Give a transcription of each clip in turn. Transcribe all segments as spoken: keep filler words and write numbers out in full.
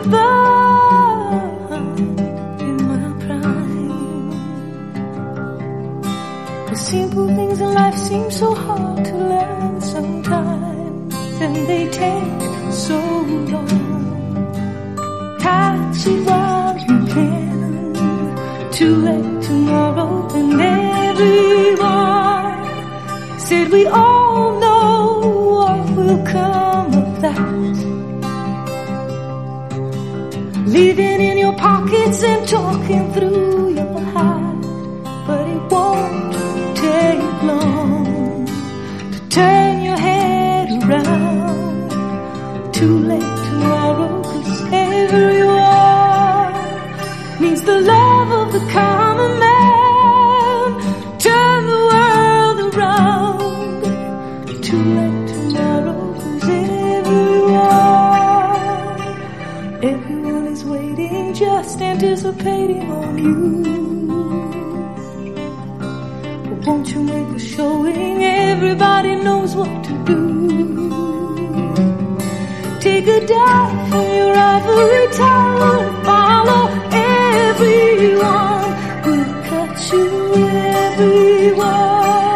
burned in my prime. The simple things in life seem so hard to learn sometimes, and they take so long. Catch it while you can, too late tomorrow. And everyone said we all know what will come of that. Living in your pockets and talking through your heart, but it won't take long to turn your head around. Too late tomorrow, 'cause everyone needs the love of the common man. Turn the world around. Too late tomorrow, 'cause everyone, everyone is waiting, just anticipating on you. But won't you make a showing? Everybody knows what to do. Take a dive from your ivory tower and follow everyone. We'll catch you, everyone.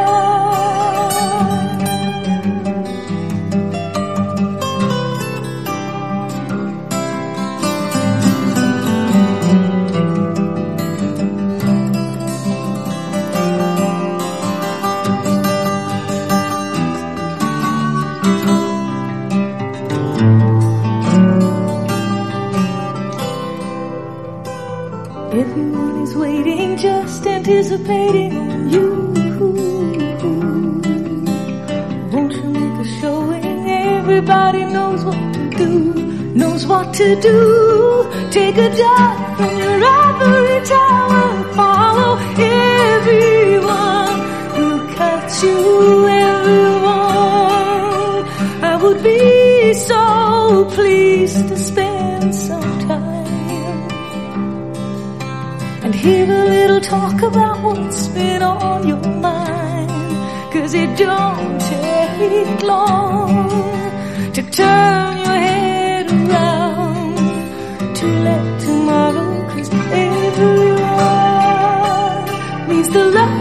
Everyone is waiting, just anticipating on you. Won't you make a showing? Everybody knows what to do, knows what to do. Take a dive from your ivory tower and follow everyone. We'll catch you, everyone. I would be so pleased to spend some time and hear a little talk about what's been on your mind. 'Cause it don't take long to turn your head around. Too late tomorrow, 'cause everyone needs the love